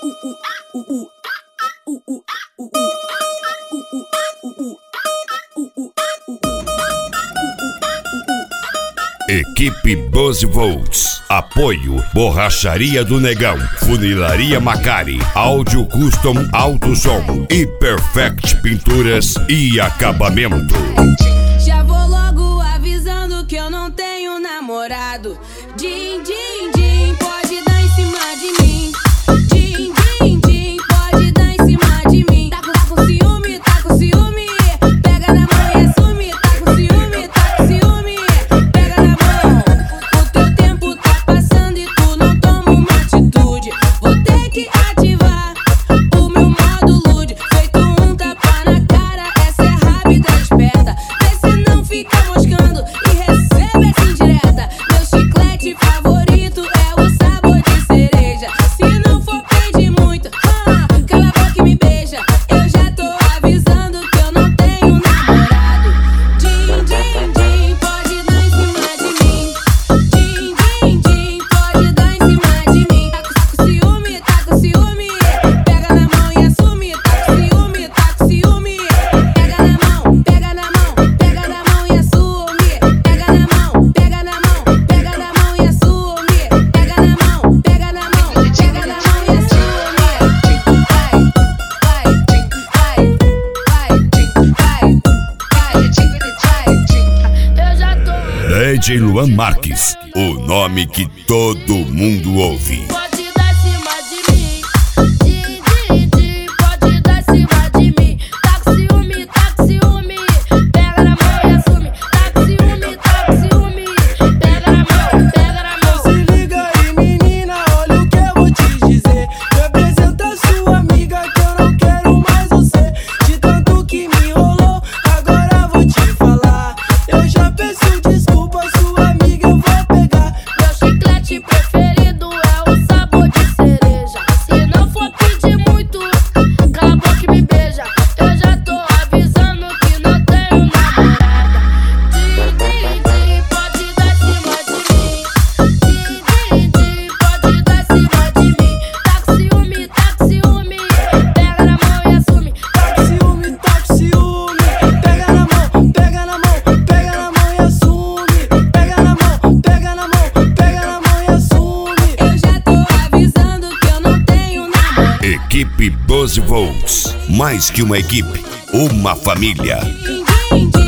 Equipe 12 volts. Apoio Borracharia do Negão, Funilaria Macari, Áudio Custom Alto Som e Perfect Pinturas e Acabamento. Já vou logo avisando que eu não tenho namorado. Din, din, din, pode dar em cima de mim. Din, din, din, pode dar em cima de mim. Tá com ciúme, tá com ciúme. Pega na mão e assume. Tá com ciúme, tá com ciúme. Pega na mão. O teu tempo tá passando e tu não toma uma atitude. Vou ter que ativar o meu modo lude. Feito um tapa na cara, essa é rápida e esperta. Vê se não fica moscando e recebe essa indireta. Meu chiclete favorito é o sabor de cereja. Se não for pedir muito, cala a boca e me beija. Eu já tô avisando que eu não tenho namorado. Din, din, din, pode dar em cima de mim. Din, din, din, pode dar em cima de mim. Tá com ciúme, tá com ciúme. Pega na mão e assume. Tá com ciúme, tá com ciúme. Pega na mão, pega na mão, pega na mão e assume. Pega na mão, pega na mão, pega na mão e assume. Pega na mão, pega na mão, pega na mão e assume. Eu já tô. DJ Luan Marques, o nome que todo mundo ouve. Pode dar em cima de mim. Din, din, din, pode dar em cima de mim. Tá com ciúme, tá com ciúme. Pega na mão e assume. Tá com ciúme, tá com ciúme. Pega na mão, pega na mão. Se liga aí, menina, olha o que eu vou te dizer. Representa sua amiga que eu não quero mais você. De tanto que me enrolou, agora vou te falar. Eu já peço desculpa, sua amiga eu vou pegar. Meu chiclete preferido é o sabor de cereja. Se não for pedir muito, cala a boca e me beija. Eu já tô avisando que não tenho namorada. Din, din, din, pode dar em cima de mim. Din, din, din, pode dar em cima de mim. Tá com ciúme, tá com ciúme. Pega na mão e assume. Tá com ciúme, tá com ciúme. Pega na mão, pega na mão, pega na mão e assume. Pega na mão, pega na mão, pega na mão e assume. Eu já tô avisando que eu não tenho namorado. Equipe 12 volts. Mais que uma equipe, uma família. Din, din, din.